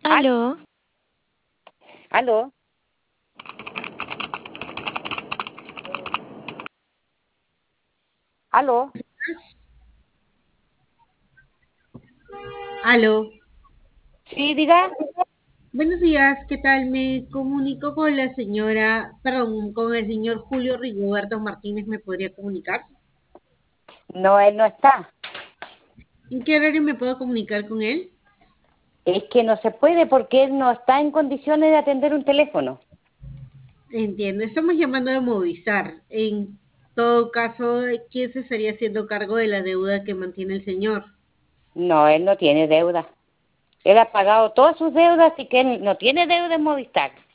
Al- Aló, ¿Aló? ¿Aló? Aló, Sí, diga. buenos días, ¿qué tal? Me comunico con la señora, perdón, con el señor Julio Rigoberto Martínez, ¿me podría comunicar? No, él no está. ¿En qué horario me puedo comunicar con él? Es que no se puede porque él no está en condiciones de atender un teléfono. Entiendo, estamos llamando de Movistar. En todo caso, ¿quién se estaría haciendo cargo de la deuda que mantiene el señor? No, él no tiene deuda. Él ha pagado todas sus deudas, así que él no tiene deuda en Movistar.